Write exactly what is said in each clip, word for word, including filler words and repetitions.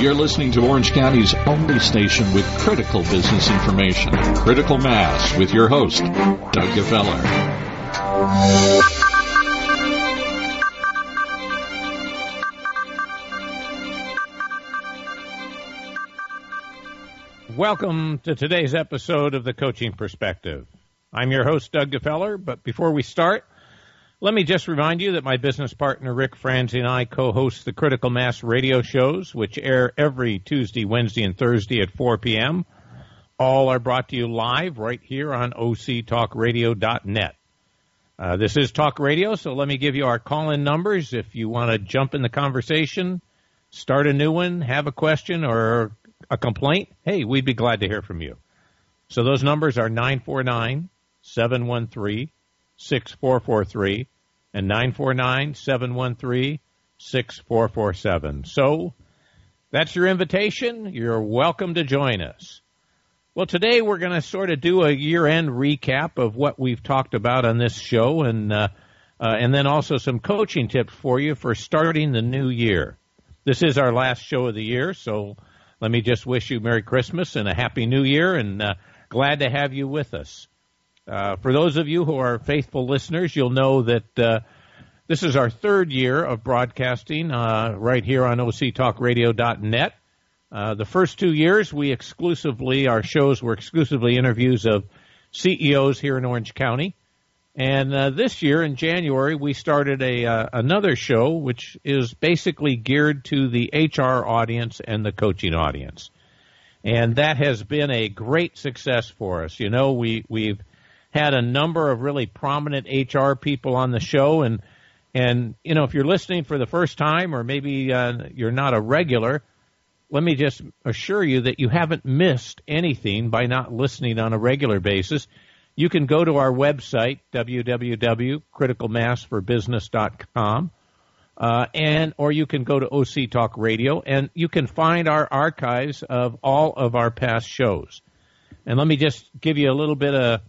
You're listening to Orange County's only station with critical business information. Critical Mass with your host, Doug Gefeller. Welcome to today's episode of The Coaching Perspective. I'm your host, Doug Gefeller, but before we start, let me just remind you that my business partner, Rick Franzi, and I co-host the Critical Mass radio shows, which air every Tuesday, Wednesday, and Thursday at four p.m. All are brought to you live right here on O C talk radio dot net. Uh, this is talk radio, so let me give you our call-in numbers. If you want to jump in the conversation, start a new one, have a question, or a complaint, hey, we'd be glad to hear from you. So those numbers are nine four nine, seven one three, six four four three and nine four nine, seven one three, six four four seven. So that's your invitation. You're welcome to join us. Well, today we're going to sort of do a year-end recap of what we've talked about on this show, and uh, uh, and then also some coaching tips for you for starting the new year. This is our last show of the year, so let me just wish you Merry Christmas and a Happy New Year, and uh, glad to have you with us. Uh, for those of you who are faithful listeners, you'll know that uh, this is our third year of broadcasting uh, right here on O C talk radio dot net. Uh, the first two years, we exclusively, our shows were exclusively interviews of C E Os here in Orange County. And uh, this year, in January, we started a uh, another show, which is basically geared to the H R audience and the coaching audience. And that has been a great success for us. You know, we, we've had a number of really prominent H R people on the show, and, and you know, if you're listening for the first time or maybe uh, you're not a regular, let me just assure you that you haven't missed anything by not listening on a regular basis. You can go to our website, w w w dot critical mass for business dot com, uh, and or you can go to O C Talk Radio, and you can find our archives of all of our past shows. And let me just give you a little bit of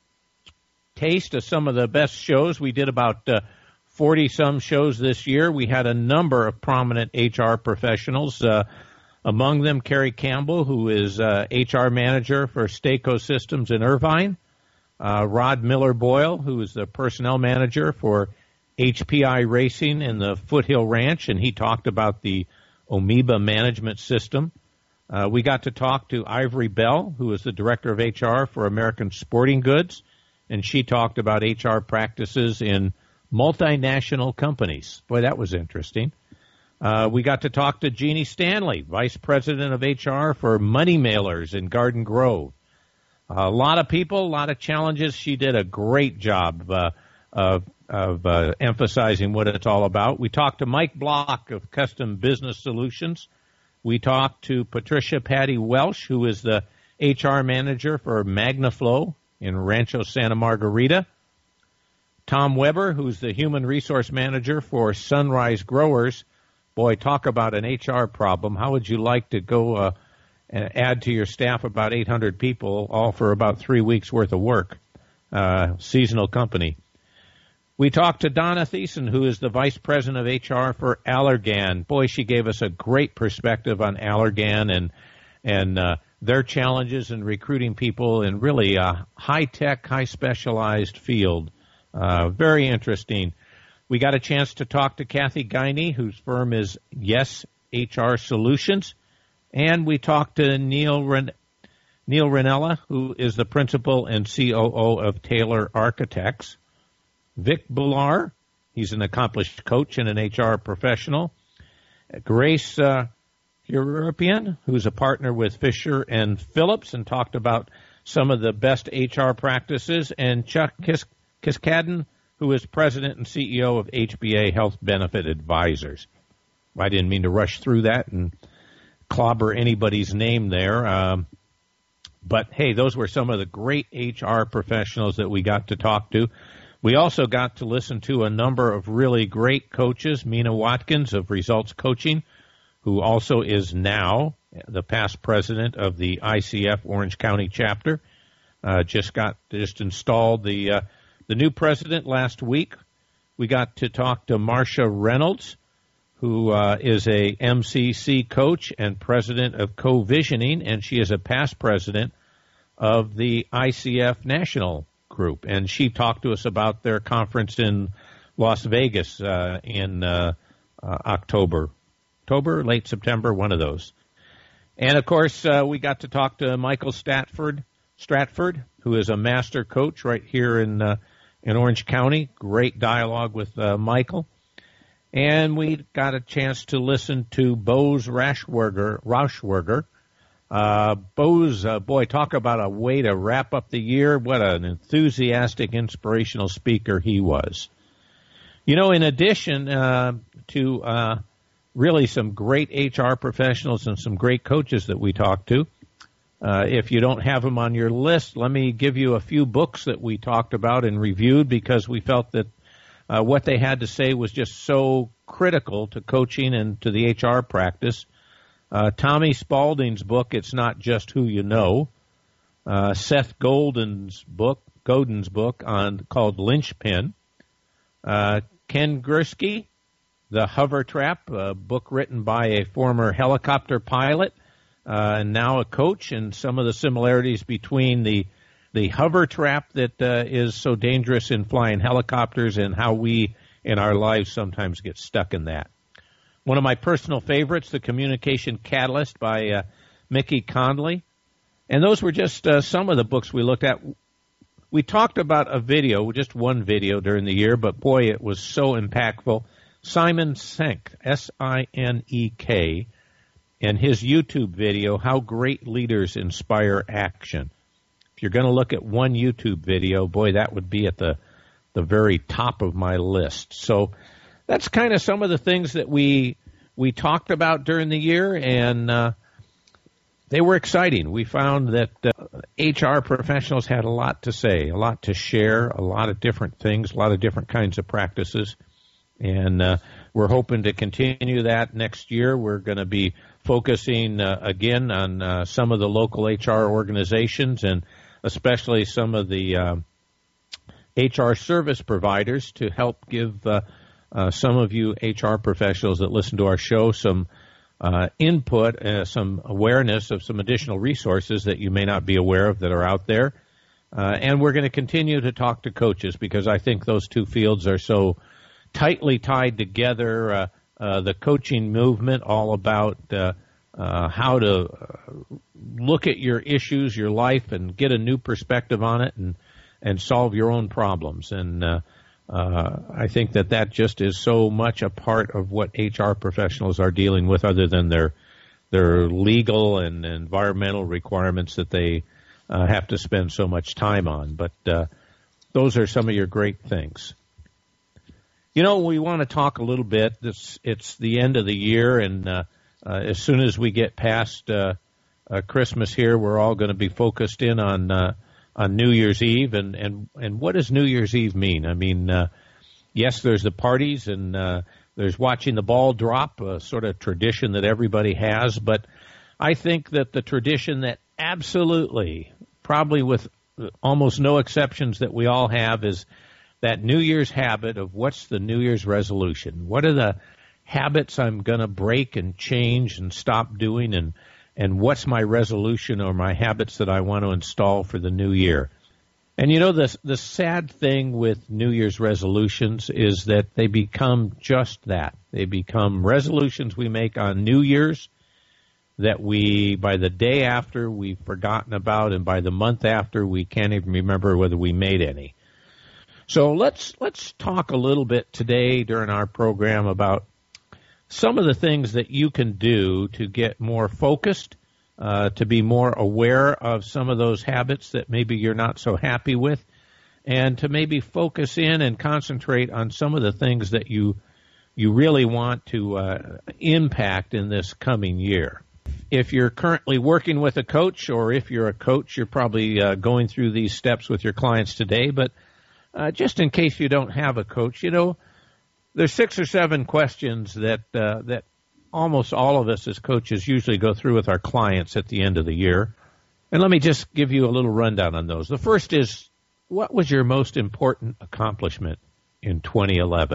taste of some of the best shows. We did about uh, forty-some shows this year. We had a number of prominent H R professionals, uh, among them Carrie Campbell, who is uh, H R manager for Staco Systems in Irvine, uh, Rod Miller-Boyle, who is the personnel manager for H P I Racing in the Foothill Ranch, and he talked about the Amoeba management system. Uh, we got to talk to Ivory Bell, who is the director of H R for American Sporting Goods, and she talked about H R practices in multinational companies. Boy, that was interesting. Uh, we got to talk to Jeannie Stanley, vice president of H R for Money Mailers in Garden Grove. A lot of people, a lot of challenges. She did a great job uh, of, of uh, emphasizing what it's all about. We talked to Mike Block of Custom Business Solutions. We talked to Patricia Patty Welsh, who is the H R manager for MagnaFlow in Rancho Santa Margarita. Tom Weber, who's the human resource manager for Sunrise Growers. Boy, talk about an H R problem. How would you like to go uh, and add to your staff about eight hundred people, all for about three weeks' worth of work? Uh, seasonal company. We talked to Donna Thiessen, who is the vice president of H R for Allergan. Boy, she gave us a great perspective on Allergan and and uh, their challenges in recruiting people in really a high-tech, high-specialized field. Uh, very interesting. We got a chance to talk to Kathy Guiney, whose firm is Yes H R Solutions, and we talked to Neil Ren- Neil Ranella, who is the principal and C O O of Taylor Architects. Vic Bular, he's an accomplished coach and an H R professional. Grace uh, European, who's a partner with Fisher and Phillips, and talked about some of the best H R practices, and Chuck Kis- Kiskadden, who is president and C E O of H B A Health Benefit Advisors. I didn't mean to rush through that and clobber anybody's name there. Um, but, hey, those were some of the great H R professionals that we got to talk to. We also got to listen to a number of really great coaches. Mina Watkins of Results Coaching, who also is now the past president of the I C F Orange County chapter, uh, just got just installed the uh, the new president last week. We got to talk to Marcia Reynolds, who uh, is a M C C coach and president of Co-Visioning, and she is a past president of the I C F National Group. And she talked to us about their conference in Las Vegas uh, in uh, uh, October, October, late September, one of those. And, of course, uh, we got to talk to Michael Stratford, Stratford, who is a master coach right here in uh, in Orange County. Great dialogue with uh, Michael. And we got a chance to listen to Bose Rauschwerger. Rauschwerger. Uh, Bose, uh, boy, talk about a way to wrap up the year. What an enthusiastic, inspirational speaker he was. You know, in addition uh, to uh, really some great H R professionals and some great coaches that we talked to, uh, if you don't have them on your list, let me give you a few books that we talked about and reviewed because we felt that uh, what they had to say was just so critical to coaching and to the H R practice. Uh, Tommy Spaulding's book, It's Not Just Who You Know. Uh, Seth Godin's book, Godin's book on called Linchpin. Uh, Ken Gursky, The Hover Trap, a book written by a former helicopter pilot uh, and now a coach, and some of the similarities between the the hover trap that uh, is so dangerous in flying helicopters and how we in our lives sometimes get stuck in that. One of my personal favorites, The Communication Catalyst by uh, Mickey Conley. And those were just uh, some of the books we looked at. We talked about a video, just one video during the year, but boy, it was so impactful. Simon Sinek, S I N E K, and his YouTube video, How Great Leaders Inspire Action. If you're going to look at one YouTube video, boy, that would be at the, the very top of my list. So that's kind of some of the things that we we talked about during the year, and uh, they were exciting. We found that uh, H R professionals had a lot to say, a lot to share, a lot of different things, a lot of different kinds of practices. And uh, we're hoping to continue that next year. We're going to be focusing, uh, again, on uh, some of the local H R organizations and especially some of the uh, H R service providers to help give uh, uh, some of you H R professionals that listen to our show some uh, input, uh, some awareness of some additional resources that you may not be aware of that are out there. Uh, and we're going to continue to talk to coaches because I think those two fields are so tightly tied together. Uh, uh, the coaching movement, all about uh, uh, how to uh, look at your issues, your life, and get a new perspective on it and, and solve your own problems. And uh, uh, I think that that just is so much a part of what H R professionals are dealing with other than their, their legal and environmental requirements that they uh, have to spend so much time on. But uh, those are some of your great things. You know, we want to talk a little bit. This, it's the end of the year, and uh, uh, as soon as we get past uh, uh, Christmas here, we're all going to be focused in on uh, on New Year's Eve. And, and, and what does New Year's Eve mean? I mean, uh, yes, there's the parties, and uh, there's watching the ball drop, a sort of tradition that everybody has. But I think that the tradition that absolutely, probably with almost no exceptions that we all have is that New Year's habit of what's the New Year's resolution? What are the habits I'm going to break and change and stop doing? And, and what's my resolution or my habits that I want to install for the new year? And you know, the, the sad thing with New Year's resolutions is that they become just that. They become resolutions we make on New Year's that we, by the day after, we've forgotten about, and by the month after, we can't even remember whether we made any. So let's let's talk a little bit today during our program about some of the things that you can do to get more focused, uh, to be more aware of some of those habits that maybe you're not so happy with, and to maybe focus in and concentrate on some of the things that you you really want to uh, impact in this coming year. If you're currently working with a coach, or if you're a coach, you're probably uh, going through these steps with your clients today, but Uh, just in case you don't have a coach, you know, there's six or seven questions that uh, that almost all of us as coaches usually go through with our clients at the end of the year. And let me just give you a little rundown on those. The first is, what was your most important accomplishment in twenty eleven?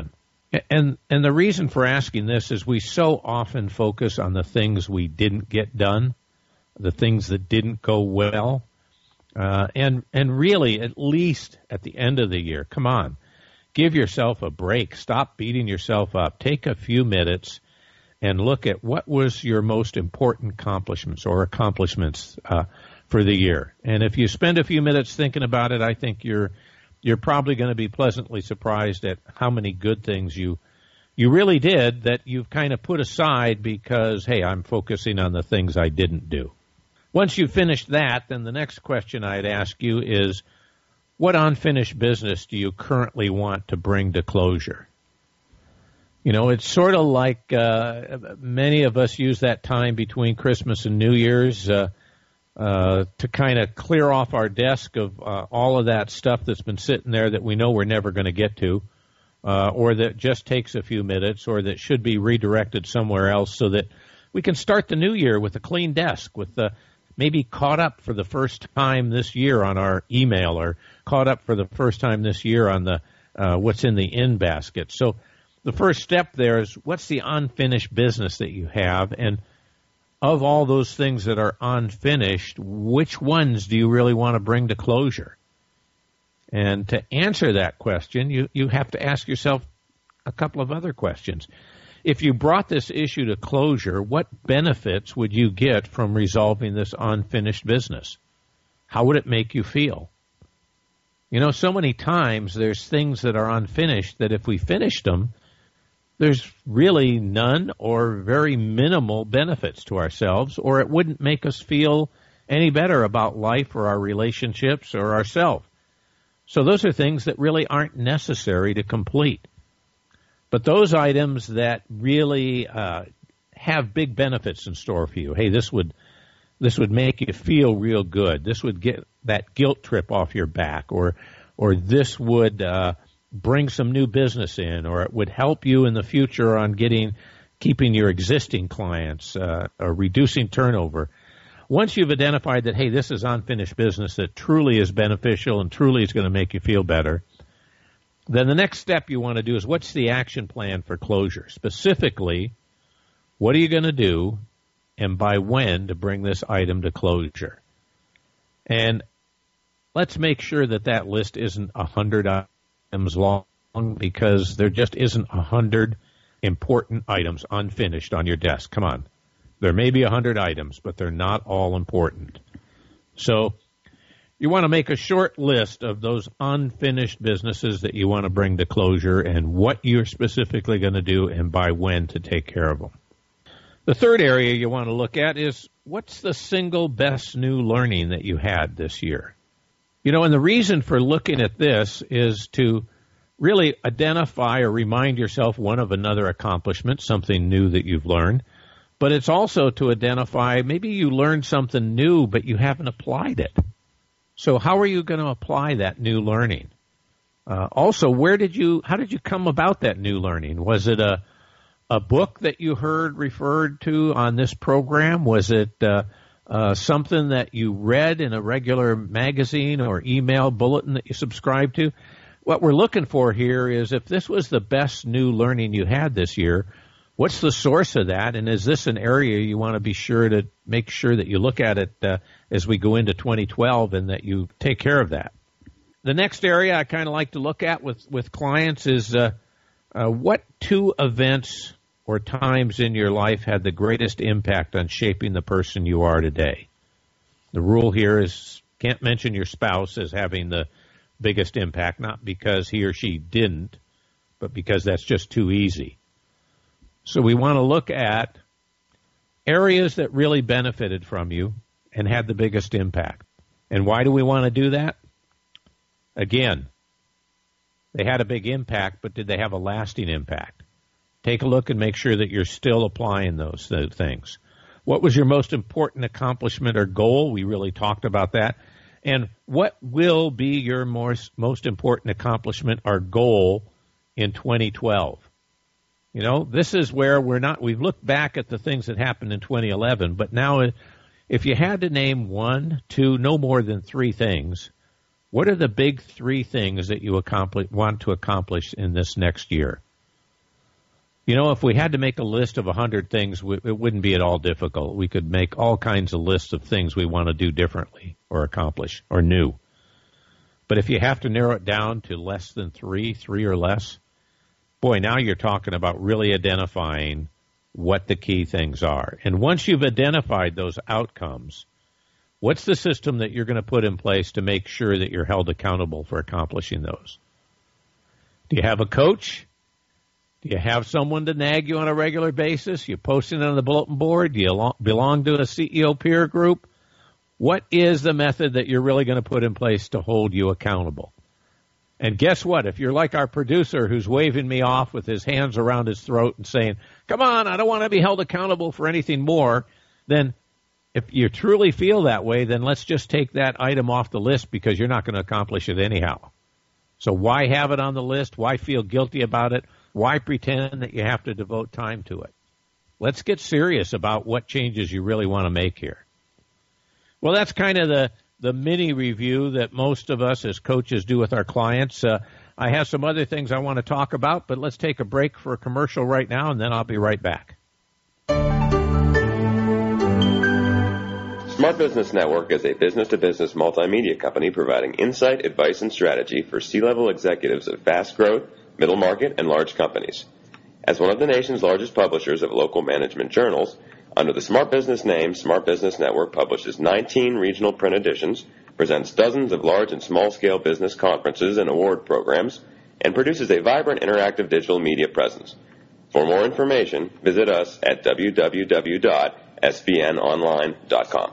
And and the reason for asking this is we so often focus on the things we didn't get done, the things that didn't go well, uh, and and really, at least at the end of the year, come on, give yourself a break. Stop beating yourself up. Take a few minutes and look at what was your most important accomplishments or accomplishments uh, for the year. And if you spend a few minutes thinking about it, I think you're you're probably going to be pleasantly surprised at how many good things you you really did that you've kind of put aside because, hey, I'm focusing on the things I didn't do. Once you've finished that, then the next question I'd ask you is, what unfinished business do you currently want to bring to closure? You know, it's sort of like uh, many of us use that time between Christmas and New Year's uh, uh, to kind of clear off our desk of uh, all of that stuff that's been sitting there that we know we're never going to get to, uh, or that just takes a few minutes, or that should be redirected somewhere else so that we can start the new year with a clean desk, with the maybe caught up for the first time this year on our email, or caught up for the first time this year on the uh, what's in the in basket. So the first step there is, what's the unfinished business that you have? And of all those things that are unfinished, which ones do you really want to bring to closure? And to answer that question, you, you have to ask yourself a couple of other questions. If you brought this issue to closure, what benefits would you get from resolving this unfinished business? How would it make you feel? You know, so many times there's things that are unfinished that if we finished them, there's really none or very minimal benefits to ourselves, or it wouldn't make us feel any better about life or our relationships or ourselves. So those are things that really aren't necessary to complete. But those items that really uh, have big benefits in store for you, hey, this would this would make you feel real good. This would get that guilt trip off your back, or or this would uh, bring some new business in, or it would help you in the future on getting keeping your existing clients, uh, or reducing turnover. Once you've identified that, hey, this is unfinished business that truly is beneficial and truly is going to make you feel better, then the next step you want to do is, what's the action plan for closure? Specifically, what are you going to do and by when to bring this item to closure? And let's make sure that that list isn't one hundred items long, because there just isn't one hundred important items unfinished on your desk. Come on. There may be one hundred items, but they're not all important. So you want to make a short list of those unfinished businesses that you want to bring to closure and what you're specifically going to do and by when to take care of them. The third area you want to look at is, what's the single best new learning that you had this year? You know, and the reason for looking at this is to really identify or remind yourself one of another accomplishment, something new that you've learned. But it's also to identify, maybe you learned something new, but you haven't applied it. So how are you going to apply that new learning? Uh, also, where did you, how did you come about that new learning? Was it a, a book that you heard referred to on this program? Was it uh, uh, something that you read in a regular magazine or email bulletin that you subscribed to? What we're looking for here is, if this was the best new learning you had this year, what's the source of that, and is this an area you want to be sure to make sure that you look at it uh, as we go into twenty twelve, and that you take care of that? The next area I kind of like to look at with, with clients is uh, uh, what two events or times in your life had the greatest impact on shaping the person you are today? The rule here is, can't mention your spouse as having the biggest impact, not because he or she didn't, but because that's just too easy. So we want to look at areas that really benefited from you and had the biggest impact. And why do we want to do that? Again, they had a big impact, but did they have a lasting impact? Take a look and make sure that you're still applying those, those things. What was your most important accomplishment or goal? We really talked about that. And what will be your most, most important accomplishment or goal in twenty twelve? You know, this is where we're not, we've looked back at the things that happened in twenty eleven, but now if you had to name one, two, no more than three things, what are the big three things that you accomplish, want to accomplish in this next year? You know, if we had to make a list of one hundred things, it wouldn't be at all difficult. We could make all kinds of lists of things we want to do differently or accomplish or new. But if you have to narrow it down to less than three, three or less, boy, now you're talking about really identifying what the key things are. And once you've identified those outcomes, what's the system that you're going to put in place to make sure that you're held accountable for accomplishing those? Do you have a coach? Do you have someone to nag you on a regular basis? You posting it on the bulletin board? Do you belong to a C E O peer group? What is the method that you're really going to put in place to hold you accountable? And guess what? If you're like our producer who's waving me off with his hands around his throat and saying, come on, I don't want to be held accountable for anything more, then if you truly feel that way, then let's just take that item off the list because you're not going to accomplish it anyhow. So why have it on the list? Why feel guilty about it? Why pretend that you have to devote time to it? Let's get serious about what changes you really want to make here. Well, that's kind of the, the mini review that most of us as coaches do with our clients. Uh, I have some other things I want to talk about, but let's take a break for a commercial right now, and then I'll be right back. Smart Business Network is a business-to-business multimedia company providing insight, advice, and strategy for C-level executives of fast-growth, middle market, and large companies. As one of the nation's largest publishers of local management journals, under the Smart Business name, Smart Business Network publishes nineteen regional print editions, presents dozens of large and small-scale business conferences and award programs, and produces a vibrant interactive digital media presence. For more information, visit us at w w w dot s b n online dot com.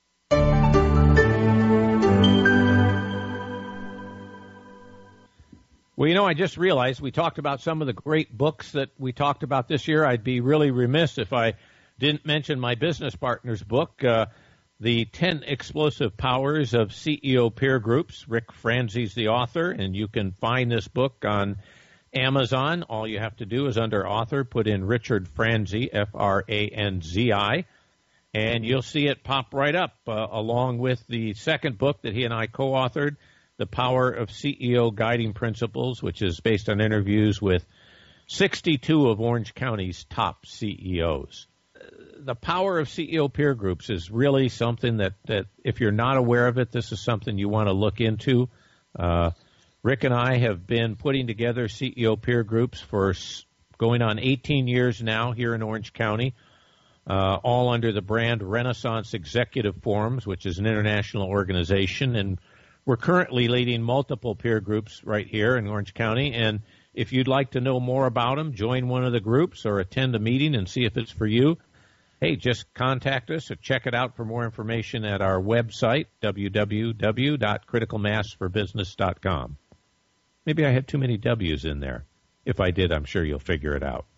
Well, you know, I just realized we talked about some of the great books that we talked about this year. I'd be really remiss if I didn't mention my business partner's book, uh, The ten Explosive Powers of C E O Peer Groups. Rick Franzi's the author, and you can find this book on Amazon. All you have to do is under author, put in Richard Franzi, F R A N Z I, and you'll see it pop right up uh, along with the second book that he and I co-authored, The Power of C E O Guiding Principles, which is based on interviews with sixty-two of Orange County's top C E Os. The power of C E O peer groups is really something that, that if you're not aware of it, this is something you want to look into. Uh, Rick and I have been putting together C E O peer groups for going on eighteen years now here in Orange County, uh, all under the brand Renaissance Executive Forums, which is an international organization, and we're currently leading multiple peer groups right here in Orange County, and if you'd like to know more about them, join one of the groups or attend a meeting and see if it's for you. Hey, just contact us or check it out for more information at our website, w w w dot critical mass for business dot com. Maybe I had too many W's in there. If I did, I'm sure you'll figure it out.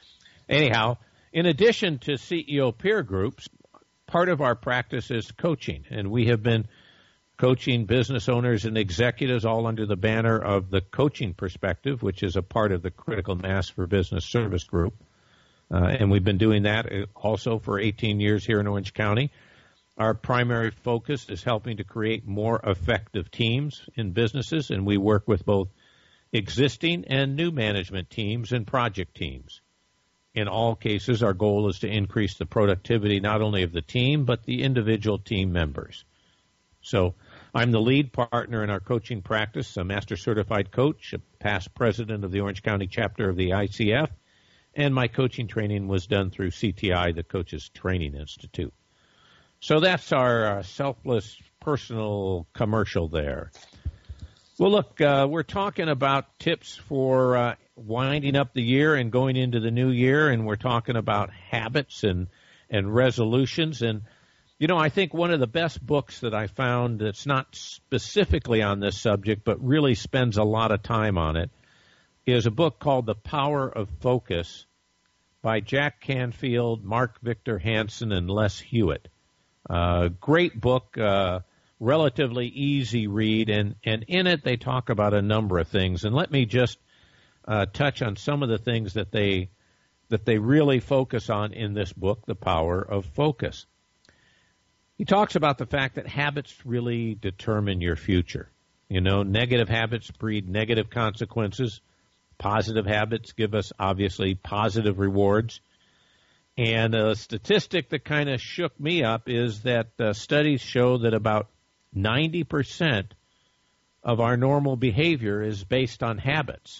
Anyhow, in addition to C E O peer groups, part of our practice is coaching, and we have been coaching business owners and executives all under the banner of the Coaching Perspective, which is a part of the Critical Mass for Business Service Group. Uh, and we've been doing that also for eighteen years here in Orange County. Our primary focus is helping to create more effective teams in businesses, and we work with both existing and new management teams and project teams. In all cases, our goal is to increase the productivity not only of the team, but the individual team members. So I'm the lead partner in our coaching practice, a master certified coach, a past president of the Orange County chapter of the I C F, and my coaching training was done through C T I, the Coaches Training Institute. So that's our uh, selfless personal commercial there. Well, look, uh, we're talking about tips for uh, winding up the year and going into the new year, and we're talking about habits and, and resolutions. And, you know, I think one of the best books that I found that's not specifically on this subject but really spends a lot of time on it is a book called The Power of Focus by Jack Canfield, Mark Victor Hansen, and Les Hewitt. Uh, great book, uh, relatively easy read, and, and in it they talk about a number of things. And let me just uh, touch on some of the things that they that they really focus on in this book, The Power of Focus. He talks about the fact that habits really determine your future. You know, negative habits breed negative consequences. Positive habits give us, obviously, positive rewards. And a statistic that kind of shook me up is that uh, studies show that about ninety percent of our normal behavior is based on habits.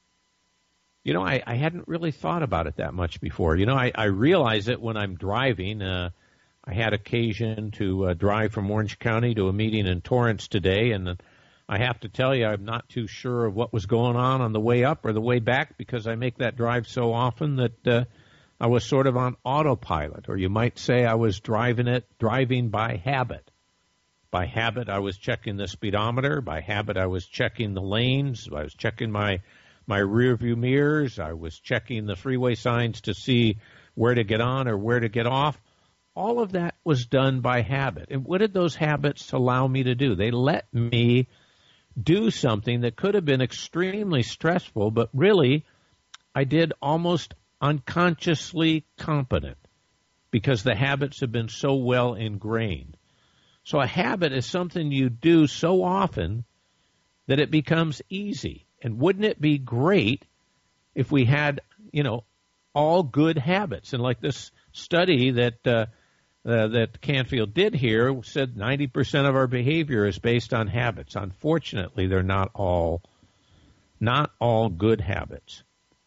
You know, I, I hadn't really thought about it that much before. You know, I, I realize it when I'm driving. Uh, I had occasion to uh, drive from Orange County to a meeting in Torrance today, and I have to tell you, I'm not too sure of what was going on on the way up or the way back because I make that drive so often that uh, I was sort of on autopilot, or you might say I was driving it, driving by habit. By habit, I was checking the speedometer. By habit, I was checking the lanes. I was checking my my rear view mirrors. I was checking the freeway signs to see where to get on or where to get off. All of that was done by habit. And what did those habits allow me to do? They let me do something that could have been extremely stressful, but really I did almost unconsciously competent because the habits have been so well ingrained. So a habit is something you do so often that it becomes easy. And wouldn't it be great if we had, you know, all good habits? And like this study that uh, uh, that Canfield did here said ninety percent of our behavior is based on habits. Unfortunately, they're not all not all good habits.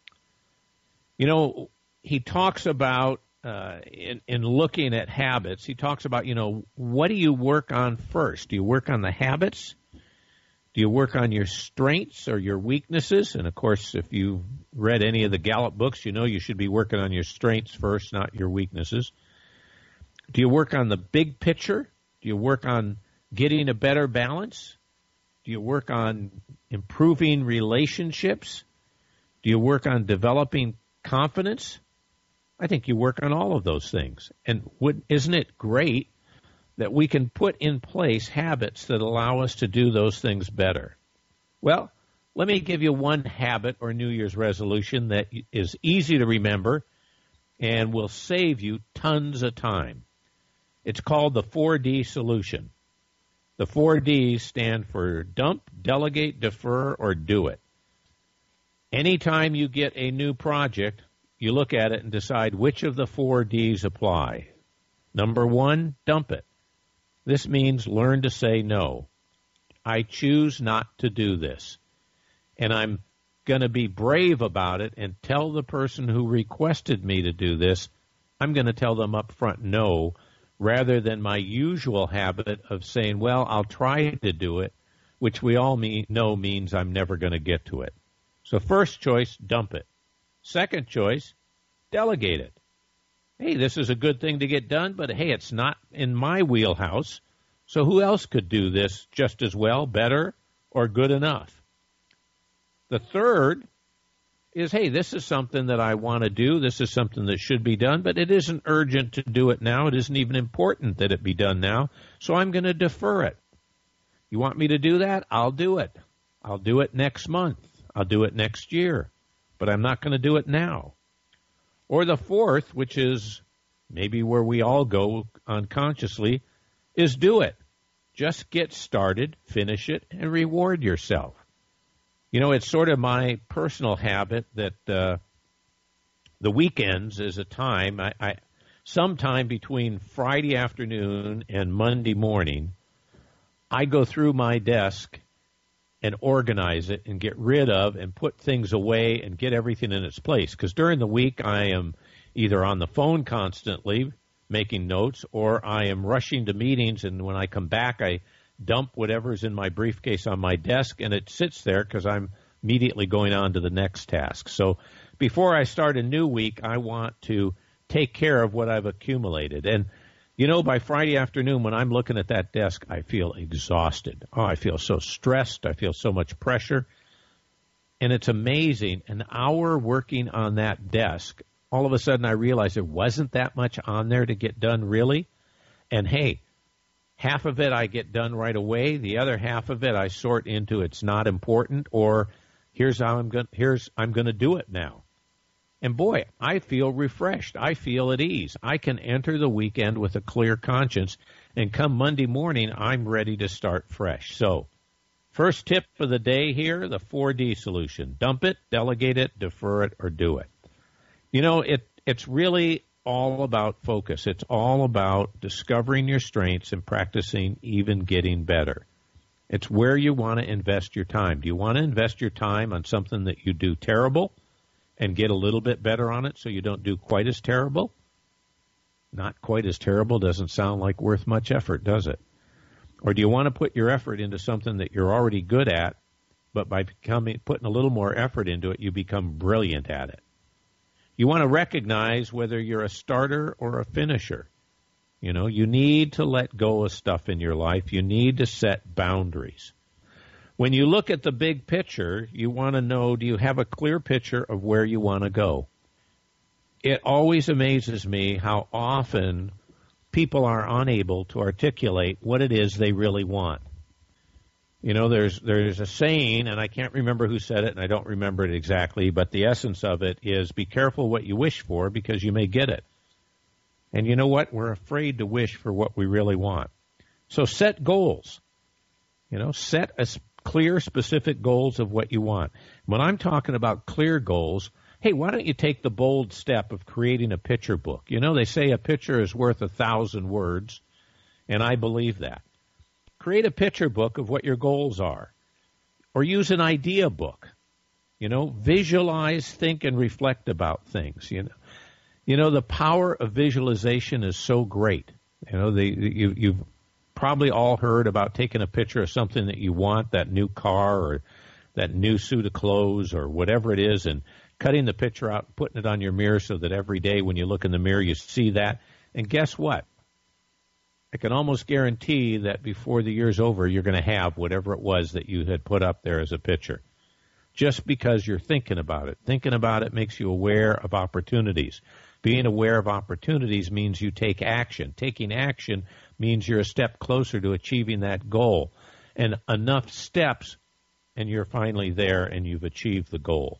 You know, he talks about uh, in, in looking at habits, he talks about, you know, what do you work on first? Do you work on the habits? Do you work on your strengths or your weaknesses? And, of course, if you've read any of the Gallup books, you know you should be working on your strengths first, not your weaknesses. Do you work on the big picture? Do you work on getting a better balance? Do you work on improving relationships? Do you work on developing confidence? I think you work on all of those things. And would, isn't it great that we can put in place habits that allow us to do those things better? Well, let me give you one habit or New Year's resolution that is easy to remember and will save you tons of time. It's called the four D solution. The four Ds stand for dump, delegate, defer, or do it. Anytime you get a new project, you look at it and decide which of the four Ds apply. Number one, dump it. This means learn to say no. I choose not to do this. And I'm going to be brave about it and tell the person who requested me to do this, I'm going to tell them up front no, rather than my usual habit of saying, well, I'll try to do it, which we all mean, know means I'm never going to get to it. So first choice, dump it. Second choice, delegate it. Hey, this is a good thing to get done, but hey, it's not in my wheelhouse, so who else could do this just as well, better, or good enough? The third is, hey, this is something that I want to do. This is something that should be done, but it isn't urgent to do it now. It isn't even important that it be done now, so I'm going to defer it. You want me to do that? I'll do it. I'll do it next month. I'll do it next year, but I'm not going to do it now. Or the fourth, which is maybe where we all go unconsciously, is do it. Just get started, finish it, and reward yourself. You know, it's sort of my personal habit that uh, the weekends is a time, I, I sometime between Friday afternoon and Monday morning, I go through my desk and organize it and get rid of and put things away and get everything in its place. Because during the week, I am either on the phone constantly making notes, or I am rushing to meetings, and when I come back, I dump whatever's in my briefcase on my desk, and it sits there because I'm immediately going on to the next task. So before I start a new week, I want to take care of what I've accumulated. And you know, by Friday afternoon, when I'm looking at that desk, I feel exhausted. Oh, I feel so stressed. I feel so much pressure. And it's amazing. An hour working on that desk, all of a sudden I realized there wasn't that much on there to get done, really. And hey, half of it I get done right away. The other half of it I sort into it's not important, or here's how I'm going. Here's I'm going to do it now. And boy, I feel refreshed. I feel at ease. I can enter the weekend with a clear conscience, and come Monday morning, I'm ready to start fresh. So First tip of the day here, the four D solution. Dump it, delegate it, defer it, or do it. You know, it it's really all about focus. It's all about discovering your strengths and practicing even getting better. It's where you want to invest your time. Do you want to invest your time on something that you do terrible and get a little bit better on it so you don't do quite as terrible? Not quite as terrible doesn't sound like worth much effort, does it? Or do you want to put your effort into something that you're already good at, but by becoming putting a little more effort into it, you become brilliant at it? You want to recognize whether you're a starter or a finisher. You know, you need to let go of stuff in your life. You need to set boundaries. When you look at the big picture, you want to know, do you have a clear picture of where you want to go? It always amazes me how often people are unable to articulate what it is they really want. You know, there's there's a saying, and I can't remember who said it, and I don't remember it exactly, but the essence of it is be careful what you wish for because you may get it. And you know what? We're afraid to wish for what we really want. So set goals. You know, set a clear, specific goals of what you want. When I'm talking about clear goals, hey, why don't you take the bold step of creating a picture book? You know, they say a picture is worth a thousand words, and I believe that. Create a picture book of what your goals are, or use an idea book. You know, visualize, think, and reflect about things. You know, you know the power of visualization is so great. You know, the, you, you've probably all heard about taking a picture of something that you want, that new car or that new suit of clothes or whatever it is, and cutting the picture out and putting it on your mirror so that every day when you look in the mirror you see that. And guess what? I can almost guarantee that before the year's over, you're going to have whatever it was that you had put up there as a picture, just because you're thinking about it. Thinking about it makes you aware of opportunities. Being aware of opportunities means you take action. Taking action means you're a step closer to achieving that goal. And enough steps, and you're finally there and you've achieved the goal.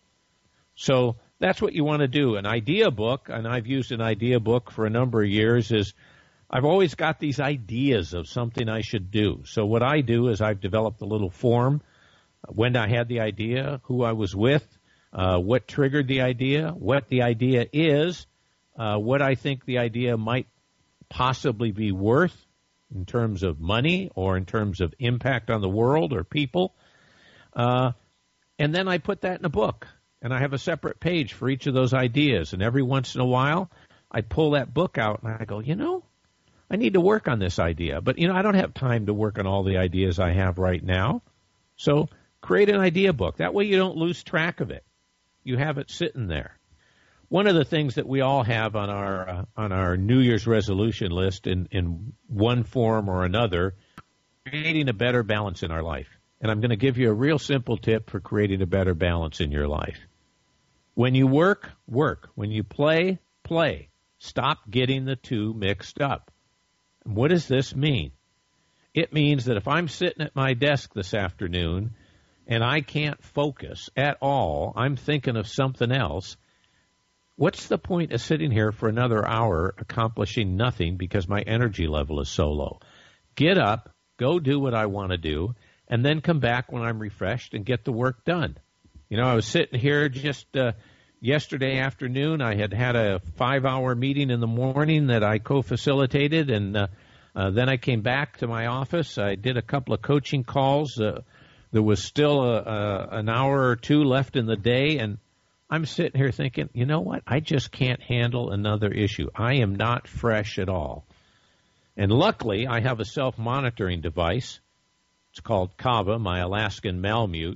So that's what you want to do. An idea book, and I've used an idea book for a number of years, is I've always got these ideas of something I should do. So what I do is I've developed a little form, when I had the idea, who I was with, uh, what triggered the idea, what the idea is, uh, what I think the idea might possibly be worth in terms of money or in terms of impact on the world or people. Uh, and then I put that in a book. And I have a separate page for each of those ideas. And every once in a while, I pull that book out and I go, you know, I need to work on this idea. But, you know, I don't have time to work on all the ideas I have right now. So create an idea book. That way you don't lose track of it. You have it sitting there. One of the things that we all have on our uh, on our New Year's resolution list in, in one form or another, creating a better balance in our life. And I'm going to give you a real simple tip for creating a better balance in your life. When you work, work. When you play, play. Stop getting the two mixed up. And what does this mean? It means that if I'm sitting at my desk this afternoon and I can't focus at all, I'm thinking of something else, what's the point of sitting here for another hour accomplishing nothing because my energy level is so low? Get up, go do what I want to do, and then come back when I'm refreshed and get the work done. You know, I was sitting here just uh, yesterday afternoon. I had had a five-hour meeting in the morning that I co-facilitated, and uh, uh, then I came back to my office. I did a couple of coaching calls. Uh, there was still a, a, an hour or two left in the day, and I'm sitting here thinking, you know what? I just can't handle another issue. I am not fresh at all. And luckily, I have a self-monitoring device. It's called Kava, my Alaskan Malamute.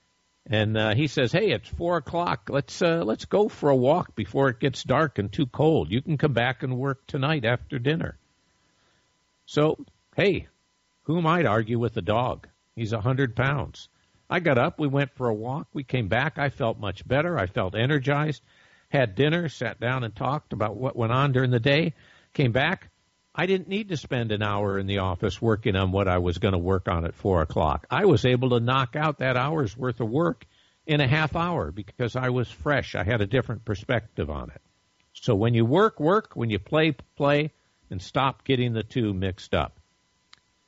And uh, he says, hey, it's four o'clock. Let's uh, let's go for a walk before it gets dark and too cold. You can come back and work tonight after dinner. So, hey, who might argue with the dog? He's one hundred pounds. I got up. We went for a walk. We came back. I felt much better. I felt energized. Had dinner, sat down and talked about what went on during the day. Came back. I didn't need to spend an hour in the office working on what I was going to work on at four o'clock. I was able to knock out that hour's worth of work in a half hour because I was fresh. I had a different perspective on it. So when you work, work. When you play, play, and stop getting the two mixed up.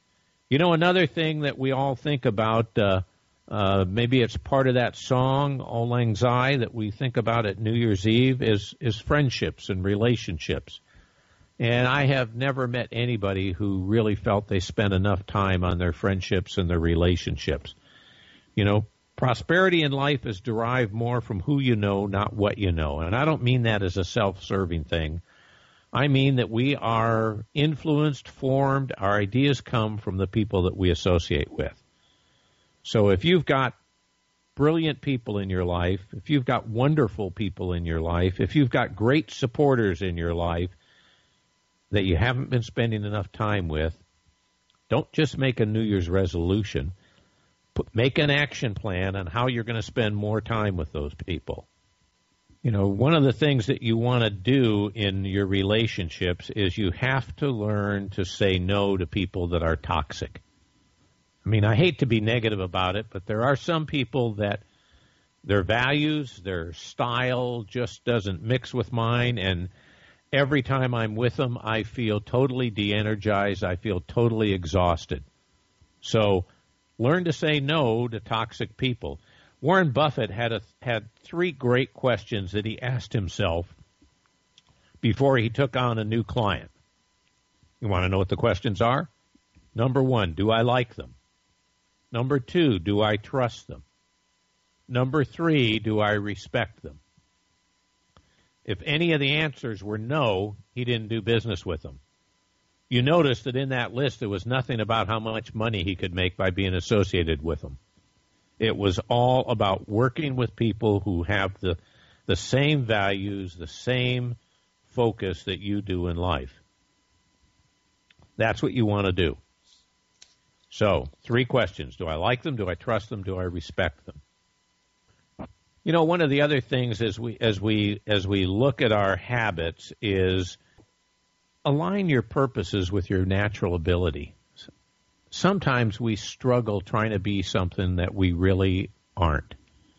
You know, another thing that we all think about, uh, uh, maybe it's part of that song, Auld Lang Syne, that we think about at New Year's Eve, is, is friendships and relationships. And I have never met anybody who really felt they spent enough time on their friendships and their relationships. You know, prosperity in life is derived more from who you know, not what you know. And I don't mean that as a self-serving thing. I mean that we are influenced, formed, our ideas come from the people that we associate with. So if you've got brilliant people in your life, if you've got wonderful people in your life, if you've got great supporters in your life that you haven't been spending enough time with, don't just make a New Year's resolution. Put, make an action plan on how you're going to spend more time with those people. You know, one of the things that you want to do in your relationships is you have to learn to say no to people that are toxic. I mean, I hate to be negative about it, but there are some people that their values, their style just doesn't mix with mine, and every time I'm with them, I feel totally de-energized. I feel totally exhausted. So learn to say no to toxic people. Warren Buffett had a, had three great questions that he asked himself before he took on a new client. You want to know what the questions are? Number one, do I like them? Number two, do I trust them? Number three, do I respect them? If any of the answers were no, he didn't do business with them. You notice that in that list there was nothing about how much money he could make by being associated with them. It was all about working with people who have the the same values, the same focus that you do in life. That's what you want to do. So, three questions. Do I like them? Do I trust them? Do I respect them? You know, one of the other things as we as we as we look at our habits is align your purposes with your natural ability. Sometimes we struggle trying to be something that we really aren't.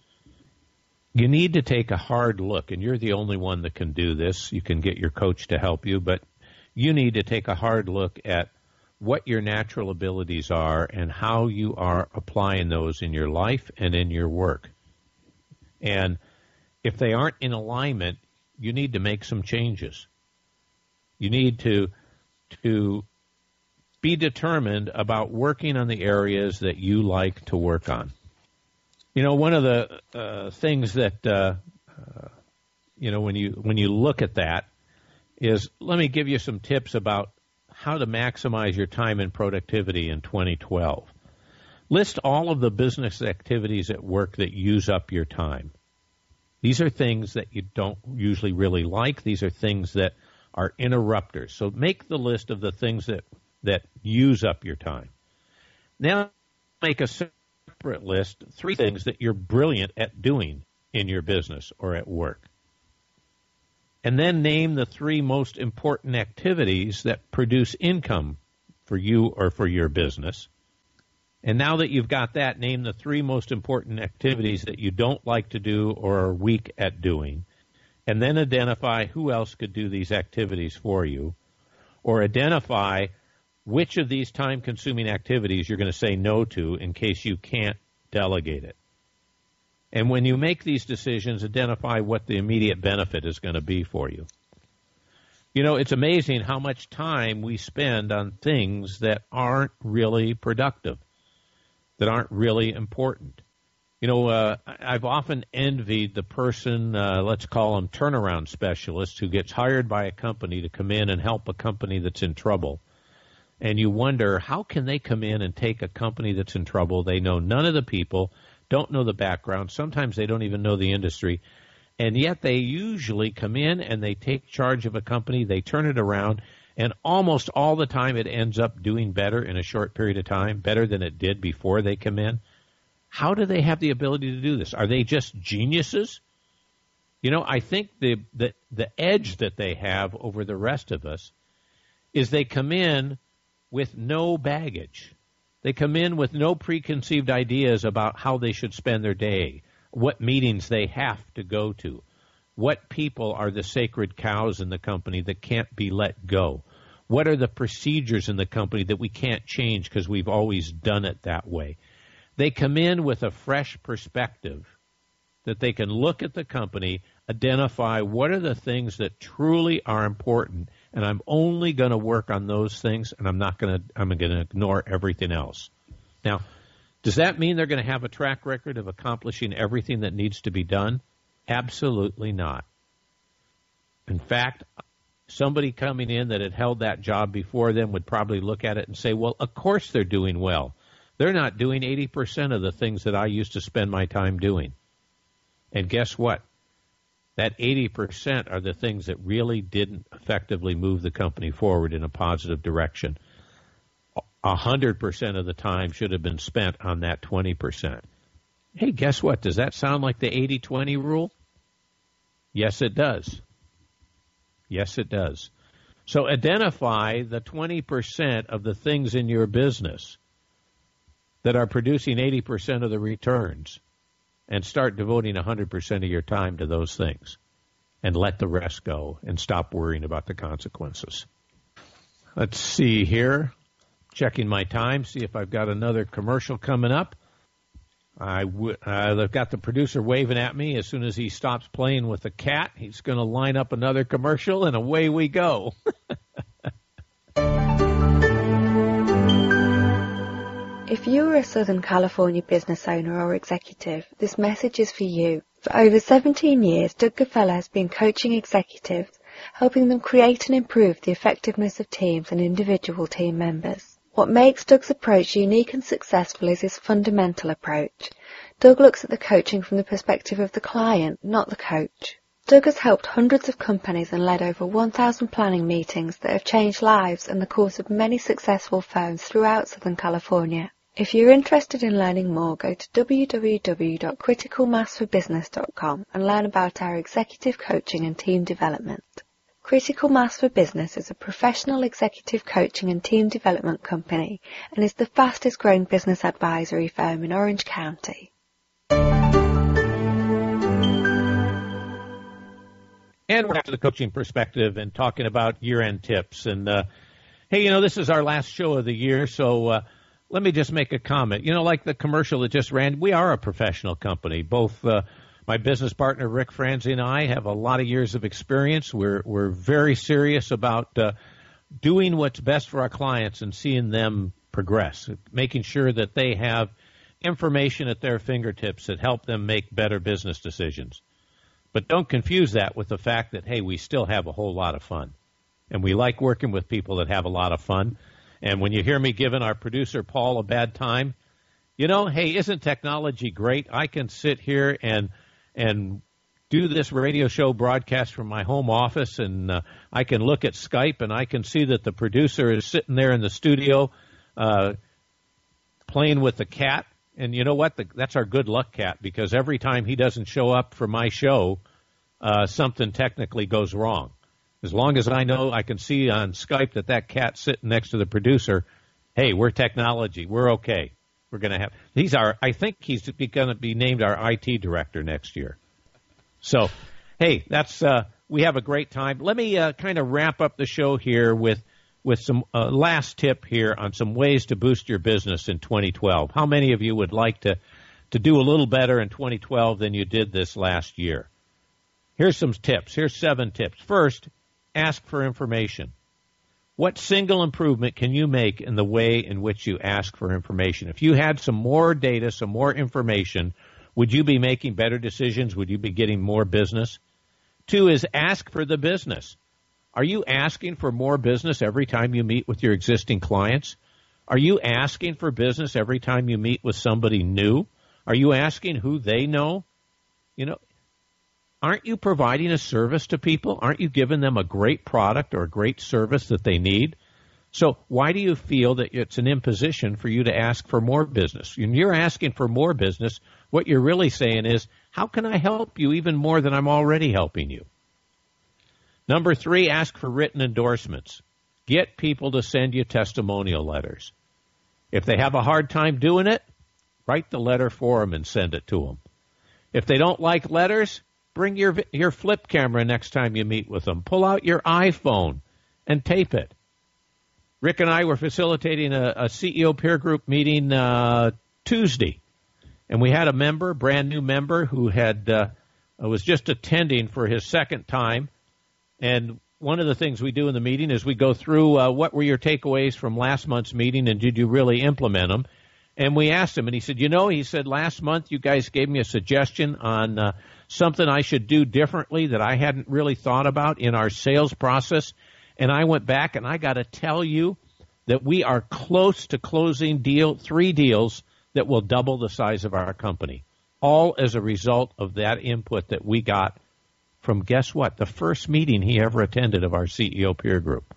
You need to take a hard look, and you're the only one that can do this. You can get your coach to help you, but you need to take a hard look at what your natural abilities are and how you are applying those in your life and in your work. And if they aren't in alignment, you need to make some changes. You need to to be determined about working on the areas that you like to work on. You know, one of the uh, things that uh, uh, you know when you when you look at that is, let me give you some tips about how to maximize your time and productivity in twenty twelve. List all of the business activities at work that use up your time. These are things that you don't usually really like. These are things that are interrupters. So make the list of the things that, that use up your time. Now make a separate list, three things that you're brilliant at doing in your business or at work. And then name the three most important activities that produce income for you or for your business. And now that you've got that, name the three most important activities that you don't like to do or are weak at doing. And then identify who else could do these activities for you, or identify which of these time-consuming activities you're going to say no to in case you can't delegate it. And when you make these decisions, identify what the immediate benefit is going to be for you. You know, it's amazing how much time we spend on things that aren't really productive, that aren't really important. You know, uh, I've often envied the person, uh, let's call them turnaround specialists, who gets hired by a company to come in and help a company that's in trouble. And you wonder, how can they come in and take a company that's in trouble? They know none of the people, don't know the background. Sometimes they don't even know the industry. And yet they usually come in and they take charge of a company, they turn it around, and almost all the time it ends up doing better in a short period of time, better than it did before they come in. How do they have the ability to do this? Are they just geniuses? You know, I think the, the, the edge that they have over the rest of us is they come in with no baggage. They come in with no preconceived ideas about how they should spend their day, what meetings they have to go to, what people are the sacred cows in the company that can't be let go, What are the procedures in the company that we can't change because we've always done it that way? They come in with a fresh perspective that they can look at the company, identify what are the things that truly are important, and I'm only going to work on those things, and I'm not going to, I'm going to ignore everything else. Now, does that mean they're going to have a track record of accomplishing everything that needs to be done? Absolutely not. In fact, somebody coming in that had held that job before them would probably look at it and say, well, of course they're doing well. They're not doing eighty percent of the things that I used to spend my time doing. And guess what? That eighty percent are the things that really didn't effectively move the company forward in a positive direction. one hundred percent of the time should have been spent on that twenty percent. Hey, guess what? Does that sound like the eighty twenty rule? Yes, it does. Yes, it does. So identify the twenty percent of the things in your business that are producing eighty percent of the returns and start devoting one hundred percent of your time to those things and let the rest go and stop worrying about the consequences. Let's see here. Checking my time, see if I've got another commercial coming up. I w- uh, I've got the producer waving at me. As soon as he stops playing with the cat, he's going to line up another commercial, and away we go. If you are a Southern California business owner or executive, this message is for you. For over seventeen years, Doug Geffeller has been coaching executives, helping them create and improve the effectiveness of teams and individual team members. What makes Doug's approach unique and successful is his fundamental approach. Doug looks at the coaching from the perspective of the client, not the coach. Doug has helped hundreds of companies and led over one thousand planning meetings that have changed lives and the course of many successful firms throughout Southern California. If you're interested in learning more, go to w w w dot critical mass for business dot com and learn about our executive coaching and team development. Critical Mass for Business is a professional executive coaching and team development company and is the fastest growing business advisory firm in Orange County. And we're back to the coaching perspective and talking about year-end tips. And, uh, hey, you know, this is our last show of the year, so uh, let me just make a comment. You know, like the commercial that just ran, we are a professional company. Both uh, my business partner, Rick Franzi, and I have a lot of years of experience. We're we're very serious about uh, doing what's best for our clients and seeing them progress, making sure that they have information at their fingertips that help them make better business decisions. But don't confuse that with the fact that, hey, we still have a whole lot of fun. And we like working with people that have a lot of fun. And when you hear me giving our producer, Paul, a bad time, you know, hey, isn't technology great? I can sit here and and do this radio show broadcast from my home office, and uh, I can look at Skype, and I can see that the producer is sitting there in the studio uh, playing with the cat. And you know what? The, that's our good luck cat, because every time he doesn't show up for my show, uh, something technically goes wrong. As long as I know I can see on Skype that that cat's sitting next to the producer, hey, we're technology. We're okay. We're going to have – he's our – I think he's going to be named our I T director next year. So, hey, that's uh, – we have a great time. Let me uh, kind of wrap up the show here with with some uh, last tip here on some ways to boost your business in twenty twelve. How many of you would like to, to do a little better in twenty twelve than you did this last year? Here's some tips. Here's seven tips. First, ask for information. What single improvement can you make in the way in which you ask for information? If you had some more data, some more information, would you be making better decisions? Would you be getting more business? Two is ask for the business. Are you asking for more business every time you meet with your existing clients? Are you asking for business every time you meet with somebody new? Are you asking who they know? You know, aren't you providing a service to people? Aren't you giving them a great product or a great service that they need? So why do you feel that it's an imposition for you to ask for more business? When you're asking for more business, what you're really saying is, how can I help you even more than I'm already helping you? Number three, ask for written endorsements. Get people to send you testimonial letters. If they have a hard time doing it, write the letter for them and send it to them. If they don't like letters, bring your your flip camera next time you meet with them. Pull out your iPhone and tape it. Rick and I were facilitating a, a C E O peer group meeting uh, Tuesday, and we had a member, brand new member, who had uh, was just attending for his second time. And one of the things we do in the meeting is we go through uh, what were your takeaways from last month's meeting, and did you really implement them? And we asked him, and he said, you know, he said, last month you guys gave me a suggestion on uh, something I should do differently that I hadn't really thought about in our sales process. And I went back, and I got to tell you that we are close to closing deal three deals that will double the size of our company, all as a result of that input that we got from, guess what, the first meeting he ever attended of our C E O peer group.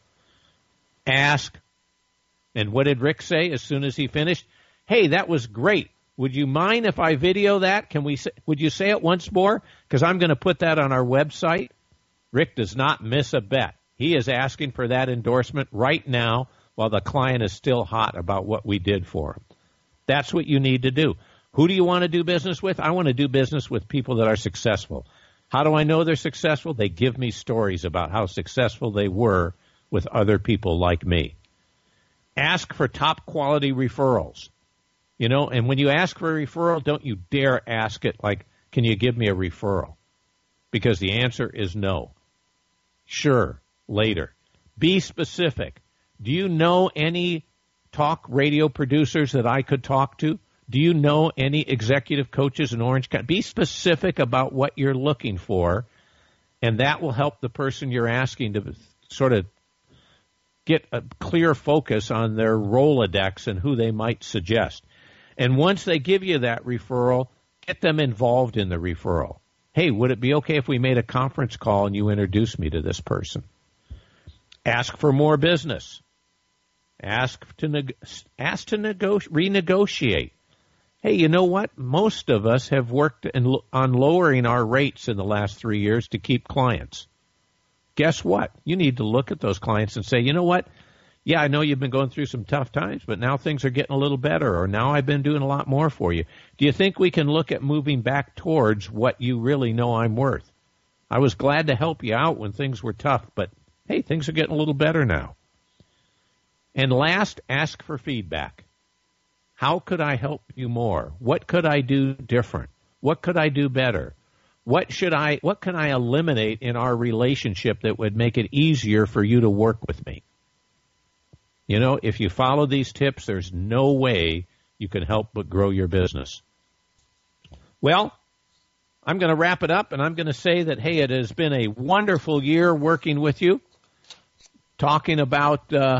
Ask. And what did Rick say as soon as he finished? Hey, that was great. Would you mind if I video that? Can we? Say, would you say it once more? Because I'm going to put that on our website. Rick does not miss a bet. He is asking for that endorsement right now while the client is still hot about what we did for him. That's what you need to do. Who do you want to do business with? I want to do business with people that are successful. How do I know they're successful? They give me stories about how successful they were with other people like me. Ask for top quality referrals. You know, and when you ask for a referral, don't you dare ask it like, can you give me a referral? Because the answer is no. Sure, later. Be specific. Do you know any talk radio producers that I could talk to? Do you know any executive coaches in Orange County? Be specific about what you're looking for, and that will help the person you're asking to sort of get a clear focus on their Rolodex and who they might suggest. And once they give you that referral, get them involved in the referral. Hey, would it be okay if we made a conference call and you introduced me to this person? Ask for more business. Ask to neg- ask to nego- renegotiate. Hey, you know what? Most of us have worked in, on lowering our rates in the last three years to keep clients. Guess what? You need to look at those clients and say, you know what? Yeah, I know you've been going through some tough times, but now things are getting a little better, or now I've been doing a lot more for you. Do you think we can look at moving back towards what you really know I'm worth? I was glad to help you out when things were tough, but hey, things are getting a little better now. And last, ask for feedback. How could I help you more? What could I do different? What could I do better? What should I, what can I eliminate in our relationship that would make it easier for you to work with me? You know, if you follow these tips, there's no way you can help but grow your business. Well, I'm going to wrap it up, and I'm going to say that, hey, it has been a wonderful year working with you, talking about... Uh,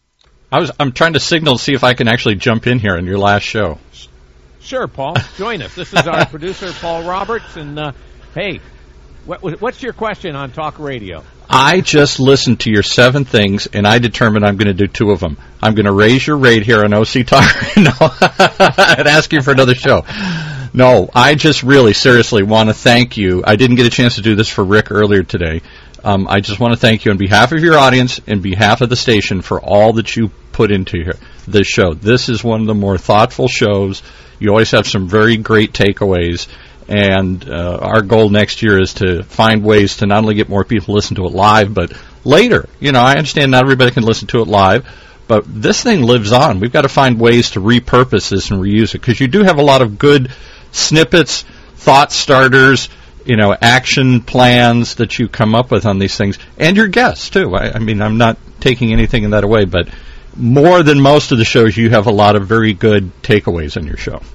I was, I'm trying to signal to see if I can actually jump in here in your last show. Sure, Paul. Join us. This is our producer, Paul Roberts, and, uh, hey, what, what's your question on talk radio? I just listened to your seven things, and I determined I'm going to do two of them. I'm going to raise your rate here on O C Talk no, and ask you for another show. No, I just really, seriously want to thank you. I didn't get a chance to do this for Rick earlier today. Um, I just want to thank you on behalf of your audience and behalf of the station for all that you put into here, this show. This is one of the more thoughtful shows. You always have some very great takeaways. And uh, our goal next year is to find ways to not only get more people to listen to it live, but later. You know, I understand not everybody can listen to it live, but this thing lives on. We've got to find ways to repurpose this and reuse it, because you do have a lot of good snippets, thought starters, you know, action plans that you come up with on these things, and your guests, too. I, I mean, I'm not taking anything in that away, but more than most of the shows, you have a lot of very good takeaways on your show.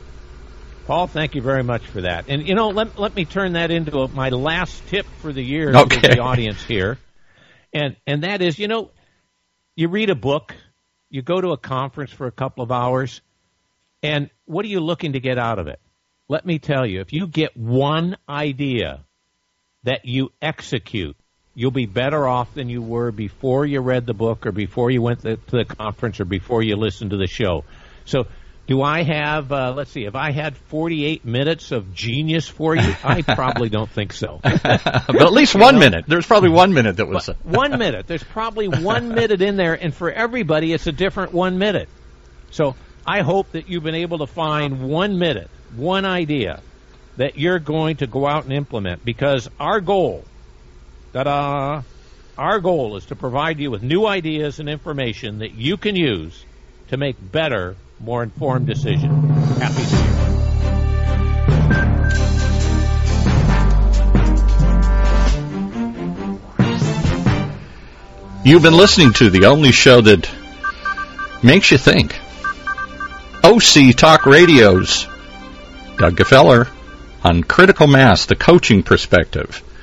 Paul, thank you very much for that. And, you know, let, let me turn that into a, my last tip for the year okay. to the audience here. And and that is, you know, you read a book, you go to a conference for a couple of hours, and what are you looking to get out of it? Let me tell you, if you get one idea that you execute, you'll be better off than you were before you read the book or before you went to the conference or before you listened to the show. So do I have, uh, let's see, have I had forty-eight minutes of genius for you? I probably don't think so. But at least one you know? minute. There's probably one minute that was... one minute. There's probably one minute in there, and for everybody, it's a different one minute. So I hope that you've been able to find one minute, one idea that you're going to go out and implement, because our goal, ta-da, Our goal is to provide you with new ideas and information that you can use to make better, more informed decisions. Happy New Year. You've been listening to the only show that makes you think. O C Talk Radio's Doug Gefeller on Critical Mass, the coaching perspective.